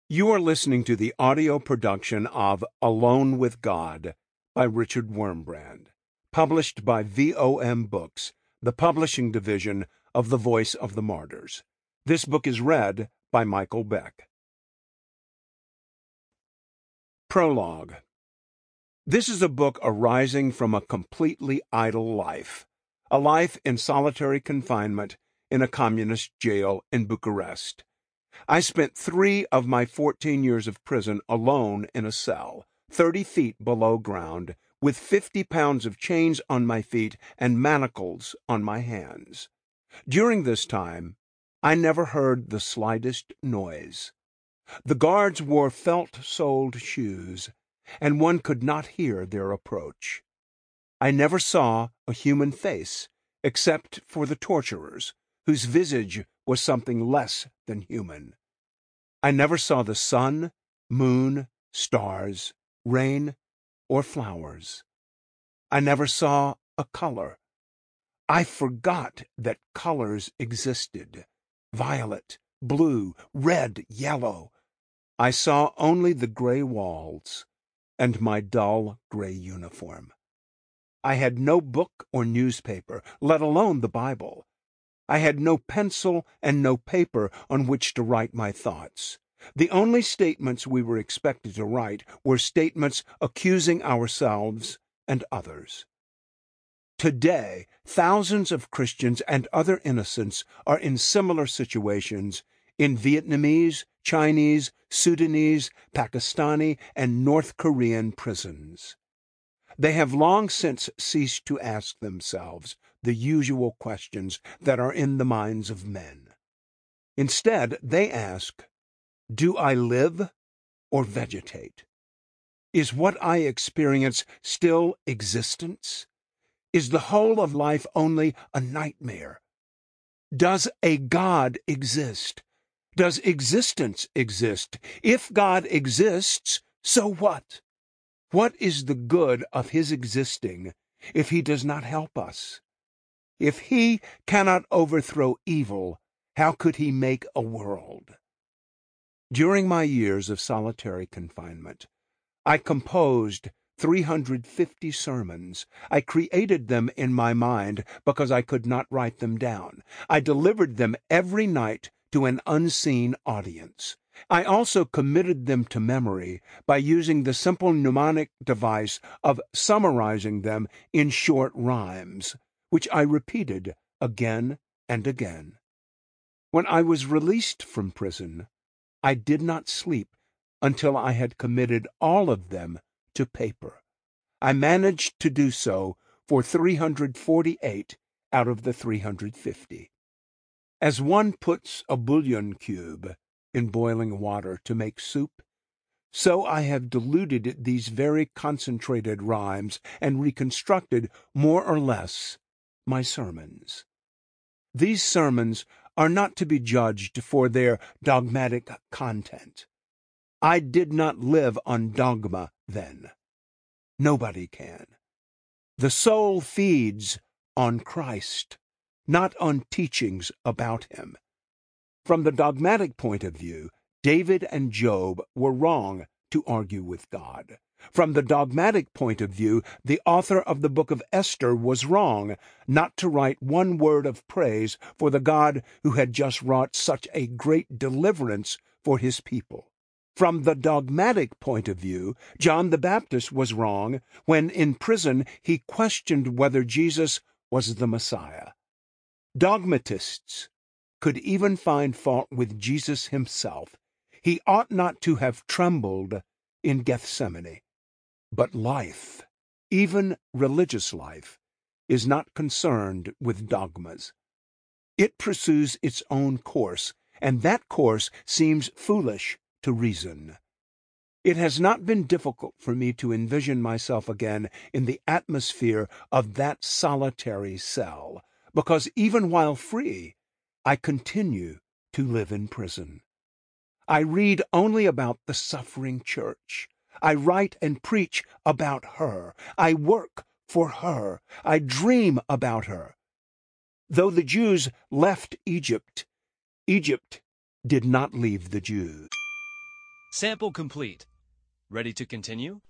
You are listening to the audio production of Alone with God by Richard Wurmbrand, published by VOM Books, the publishing division of The Voice of the Martyrs. This book is read by Michael Beck. Prologue. This is a book arising from a completely idle life, a life in solitary confinement in a communist jail in Bucharest. I spent 3 of my 14 years of prison alone in a cell, 30 feet below ground, with 50 pounds of chains on my feet and manacles on my hands. During this time, I never heard the slightest noise. The guards wore felt-soled shoes, and one could not hear their approach. I never saw a human face, except for the torturers, whose visage was something less than human. I never saw the sun, moon, stars, rain, or flowers. I never saw a color. I forgot that colors existed: violet, blue, red, yellow. I saw only the gray walls and my dull gray uniform. I had no book or newspaper, let alone the Bible. I had no pencil and no paper on which to write my thoughts. The only statements we were expected to write were statements accusing ourselves and others. Today, thousands of Christians and other innocents are in similar situations in Vietnamese, Chinese, Sudanese, Pakistani, and North Korean prisons. They have long since ceased to ask themselves the usual questions that are in the minds of men. Instead, they ask, do I live or vegetate? Is what I experience still existence? Is the whole of life only a nightmare? Does a God exist? Does existence exist? If God exists, so what? What is the good of his existing if he does not help us? If he cannot overthrow evil, how could he make a world? During my years of solitary confinement, I composed 350 sermons. I created them in my mind because I could not write them down. I delivered them every night to an unseen audience. I also committed them to memory by using the simple mnemonic device of summarizing them in short rhymes, which I repeated again and again. When I was released from prison, I did not sleep until I had committed all of them to paper. I managed to do so for 348 out of the 350. As one puts a bouillon cube in boiling water to make soup, so I have diluted these very concentrated rhymes and reconstructed, more or less, my sermons. These sermons are not to be judged for their dogmatic content. I did not live on dogma then. Nobody can. The soul feeds on Christ, not on teachings about him. From the dogmatic point of view, David and Job were wrong to argue with God. From the dogmatic point of view, the author of the book of Esther was wrong not to write one word of praise for the God who had just wrought such a great deliverance for his people. From the dogmatic point of view, John the Baptist was wrong when in prison he questioned whether Jesus was the Messiah. Dogmatists could even find fault with Jesus himself. He ought not to have trembled in Gethsemane. But life, even religious life, is not concerned with dogmas. It pursues its own course, and that course seems foolish to reason. It has not been difficult for me to envision myself again in the atmosphere of that solitary cell, because even while free, I continue to live in prison. I read only about the suffering church. I write and preach about her. I work for her. I dream about her. Though the Jews left Egypt, Egypt did not leave the Jews. Sample complete. Ready to continue?